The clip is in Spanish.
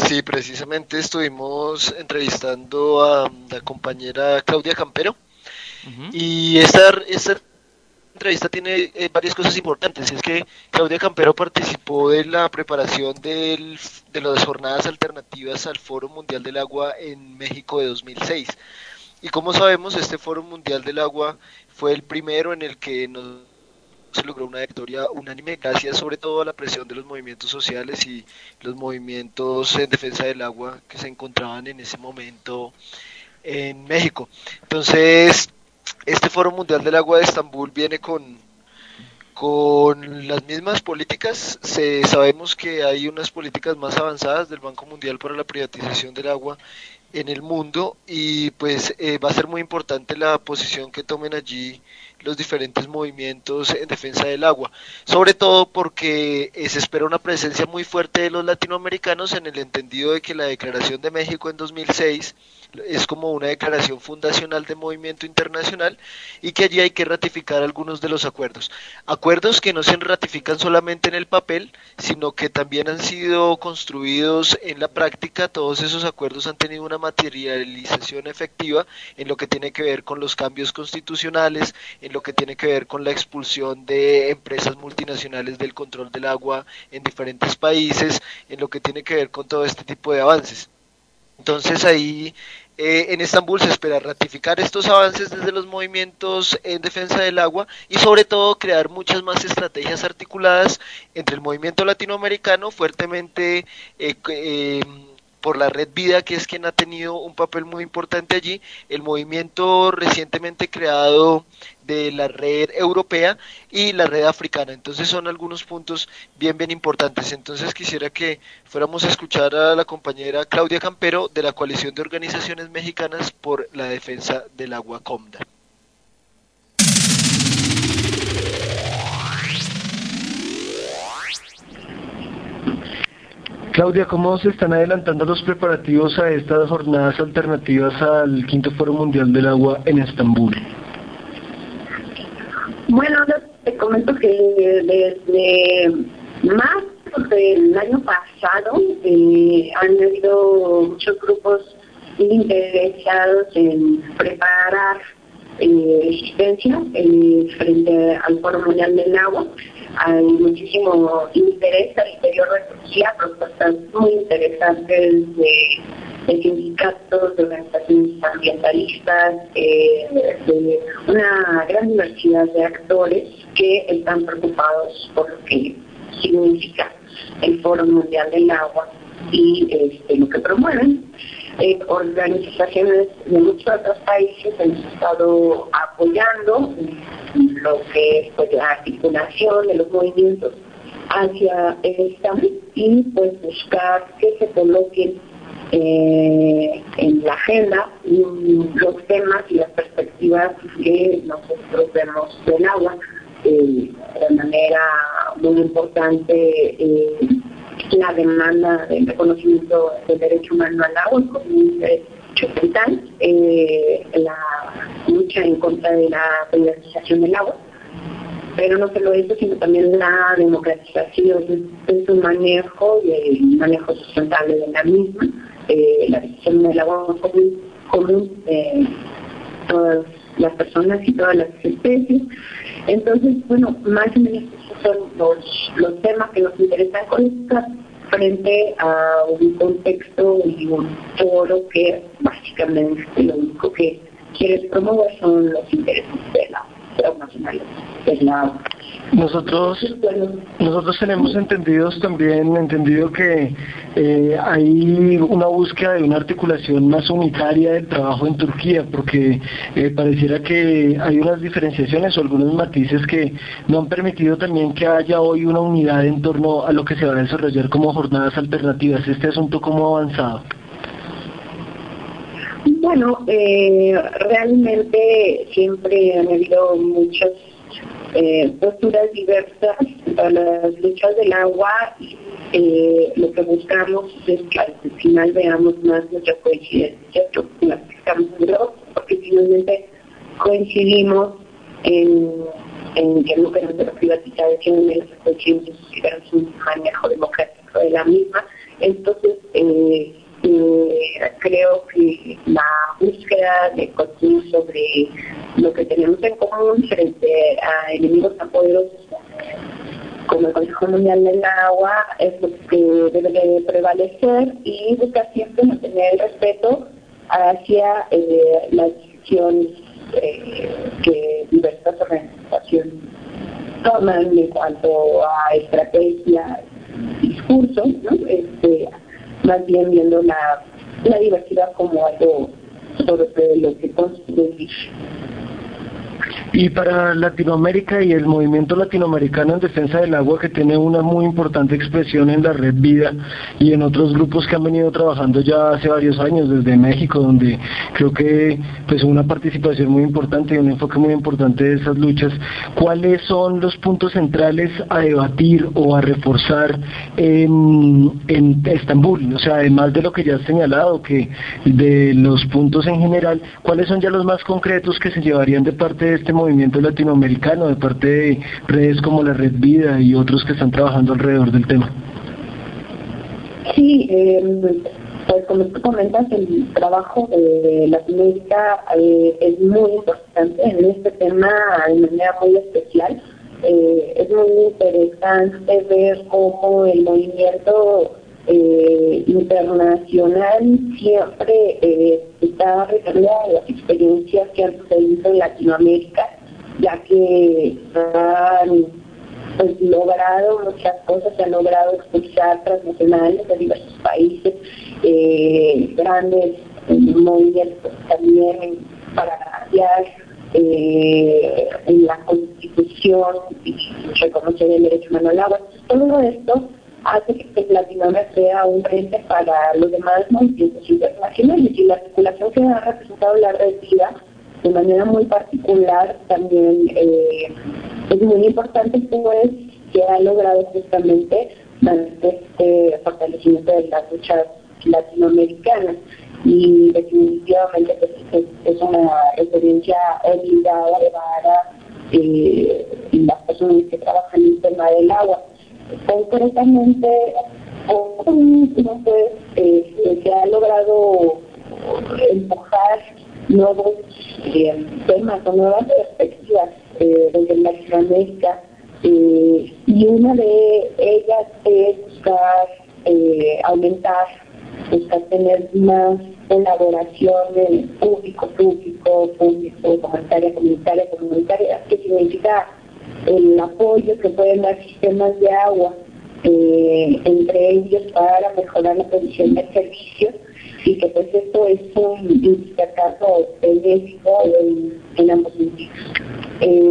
Sí, precisamente estuvimos entrevistando a la compañera Claudia Campero Ujú. y esta entrevista tiene varias cosas importantes. Es que Claudia Campero participó de la preparación de las jornadas alternativas al Foro Mundial del Agua en México de 2006. Y como sabemos, este Foro Mundial del Agua fue el primero en el que se logró una victoria unánime gracias sobre todo a la presión de los movimientos sociales y los movimientos en defensa del agua que se encontraban en ese momento en México. Entonces, este Foro Mundial del Agua de Estambul viene con las mismas políticas. Sabemos que hay unas políticas más avanzadas del Banco Mundial para la privatización del agua en el mundo y pues va a ser muy importante la posición que tomen allí los diferentes movimientos en defensa del agua, sobre todo porque se espera una presencia muy fuerte de los latinoamericanos en el entendido de que la Declaración de México en 2006 es como una declaración fundacional de movimiento internacional y que allí hay que ratificar algunos de los acuerdos. Acuerdos que no se ratifican solamente en el papel, sino que también han sido construidos en la práctica. Todos esos acuerdos han tenido una materialización efectiva en lo que tiene que ver con los cambios constitucionales, en lo que tiene que ver con la expulsión de empresas multinacionales del control del agua en diferentes países, en lo que tiene que ver con todo este tipo de avances. Entonces ahí en Estambul se espera ratificar estos avances desde los movimientos en defensa del agua y sobre todo crear muchas más estrategias articuladas entre el movimiento latinoamericano fuertemente por la Red Vida, que es quien ha tenido un papel muy importante allí, el movimiento recientemente creado de la red europea y la red africana. Entonces son algunos puntos bien importantes. Entonces quisiera que fuéramos a escuchar a la compañera Claudia Campero de la Coalición de Organizaciones Mexicanas por la Defensa del Agua COMDA. Claudia, ¿cómo se están adelantando los preparativos a estas jornadas alternativas al Quinto Foro Mundial del Agua en Estambul? Bueno, te comento que desde marzo del año pasado han habido muchos grupos interesados en preparar resistencia frente al Foro Mundial del Agua. Hay muchísimo interés al interior de Turquía, propuestas muy interesantes de sindicatos, de organizaciones ambientalistas, de una gran diversidad de actores que están preocupados por lo que significa el Foro Mundial del Agua y lo que promueven. Organizaciones de muchos otros países han estado apoyando lo que es pues, la articulación de los movimientos hacia esta y pues buscar que se coloquen en la agenda los temas y las perspectivas que nosotros vemos del agua de manera muy importante. La demanda del reconocimiento del derecho humano al agua como un derecho vital, la lucha en contra de la privatización del agua, pero no solo eso, sino también la democratización en su manejo y el manejo sustentable de la misma, la decisión del agua común todas las personas y todas las especies. Entonces, bueno, más o menos esos son los temas que nos interesan conectar frente a un contexto y un foro que básicamente lo único que quiere promover son los intereses de los nacionales del agua. Nosotros tenemos entendido que hay una búsqueda de una articulación más unitaria del trabajo en Turquía, porque pareciera que hay unas diferenciaciones o algunos matices que no han permitido también que haya hoy una unidad en torno a lo que se va a desarrollar como jornadas alternativas. ¿Este asunto cómo ha avanzado? Bueno, realmente siempre han habido muchas posturas diversas para las luchas del agua. Lo que buscamos es que al final veamos más nuestra coincidencia, porque finalmente coincidimos en que no queremos la privatización de las conciencias, queremos un manejo democrático de la misma Entonces, creo que la búsqueda de construir sobre lo que tenemos en común frente a enemigos tan poderosos como el Consejo Mundial del Agua es lo que debe de prevalecer, y buscar siempre mantener el respeto hacia las decisiones que diversas organizaciones toman en cuanto a estrategia, discurso, ¿no? Más bien viendo la diversidad como algo sobre lo que construir. Y para Latinoamérica y el movimiento latinoamericano en defensa del agua, que tiene una muy importante expresión en la Red Vida y en otros grupos que han venido trabajando ya hace varios años, desde México, donde creo que pues una participación muy importante y un enfoque muy importante de esas luchas, ¿cuáles son los puntos centrales a debatir o a reforzar en Estambul? O sea, además de lo que ya has señalado, que de los puntos en general, ¿cuáles son ya los más concretos que se llevarían de parte de este movimiento latinoamericano, de parte de redes como la Red Vida y otros que están trabajando alrededor del tema? Sí, pues como tú comentas, el trabajo de Latinoamérica es muy importante en este tema de manera muy especial. Es muy interesante ver cómo el movimiento internacional siempre está recargado de las experiencias que han sucedido en Latinoamérica, ya que han pues logrado muchas cosas, se han logrado expulsar transnacionales de diversos países, grandes movimientos también para cambiar en la Constitución y reconocer el derecho humano al agua. Todo esto hace que Latinoamérica sea un frente para los demás movimientos internacionales, y la articulación que ha representado la Red Vida de manera muy particular también es muy importante, pues que ha logrado justamente este fortalecimiento de las luchas latinoamericanas, y definitivamente pues, es una experiencia obligada para las personas que trabajan en el tema del agua. Concretamente, pues, se ha logrado empujar nuevos temas o nuevas perspectivas desde Latinoamérica, y una de ellas es buscar buscar tener más colaboración público, comunitaria, que significa el apoyo que pueden dar sistemas de agua, entre ellos para mejorar la provisión de servicios, y que pues esto es un caso benéfico en ambos sentidos.